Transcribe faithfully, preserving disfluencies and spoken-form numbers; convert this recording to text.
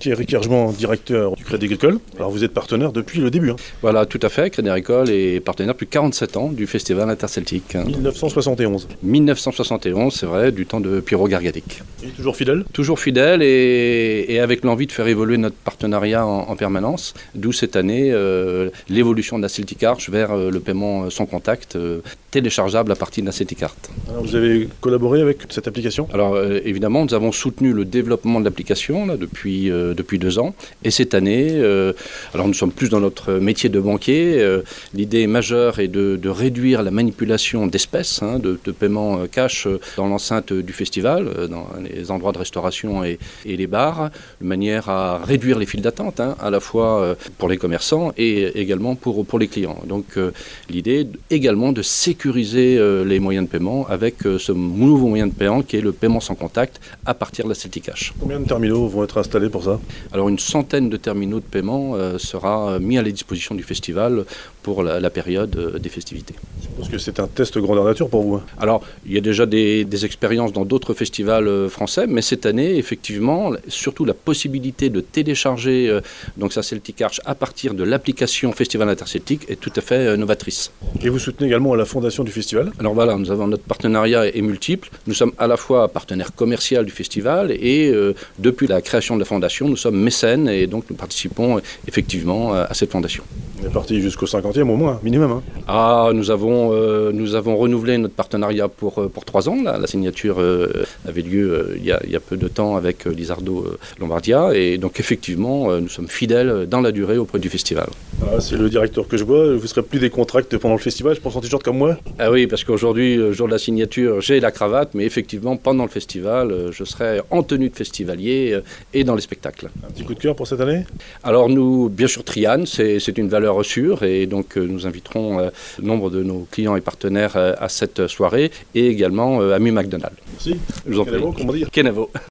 Donc Eric Hergement, directeur du Crédit Agricole. Alors vous êtes partenaire depuis le début. Hein. Voilà, tout à fait. Crédit Agricole est partenaire depuis quarante-sept ans du Festival interceltique. dix-neuf cent soixante et onze. mille neuf cent soixante et onze, c'est vrai, du temps de Piero Gargadic. Et toujours fidèle ? Toujours fidèle et, et avec l'envie de faire évoluer notre partenariat en, en permanence. D'où cette année euh, l'évolution de la Celtic Arch vers euh, le paiement sans contact euh, téléchargeable à partir de la Celtic Card. Alors vous avez collaboré avec cette application ? Alors euh, évidemment, nous avons soutenu le développement de l'application là, depuis, euh, depuis deux ans. Et cette année, euh, alors nous sommes plus dans notre métier de banquier. Euh, l'idée majeure est de, de réduire la manipulation d'espèces, hein, de, de paiement euh, cash euh, dans l'enceinte du festival, euh, dans les endroits de restauration et, et les bars, de manière à réduire les files d'attente, hein, à la fois euh, pour les commerçants et également pour, pour les clients. Donc euh, l'idée est également de sécuriser euh, les moyens de paiement avec euh, ce nouveau moyen de paiement qui est le paiement sans contact à partir de la Celtic Cash. Combien de terminaux vont être installés pour ça ? Alors une centaine de terminaux de paiement euh, sera mis à la disposition du festival pour la, la période euh, des festivités. Je pense que c'est un test grandeur nature pour vous. Hein. Alors il y a déjà des, des expériences dans d'autres festivals euh, français, mais cette année effectivement, surtout la possibilité de télécharger euh, donc sa Celtic Arch à partir de l'application Festival Interceltique est tout à fait euh, novatrice. Et vous soutenez également la fondation du festival ? Alors voilà, nous avons notre partenariat est multiple. Nous sommes à la fois partenaire commercial du festival et euh, depuis la création de la fondation, nous sommes mécènes et donc nous participons euh, effectivement euh, à cette fondation. On est parti jusqu'au cinquantième au moins, minimum. Hein. Ah, nous avons, euh, nous avons renouvelé notre partenariat pour, euh, pour trois ans. Là. La signature euh, avait lieu euh, il, y a, il y a peu de temps avec euh, Lizardo euh, Lombardia et donc effectivement, euh, nous sommes fidèles dans la durée auprès du festival. Ah, c'est le directeur que je vois. Vous serez plus décontracté pendant le festival, je pense en t-shirt comme moi. Ah oui, parce qu'aujourd'hui, le jour de la signature, j'ai la cravate, mais effectivement, pendant le festival, euh, je serai en tenue de festivalier euh, et dans les spectacles. Un petit coup de cœur pour cette année ? Alors nous, bien sûr, Trian, c'est, c'est une valeur sûre et donc euh, nous inviterons euh, nombre de nos clients et partenaires euh, à cette soirée et également euh, Ami McDonald. Merci. Je vous en prie. Kenavo, comment dire ? Kenavo.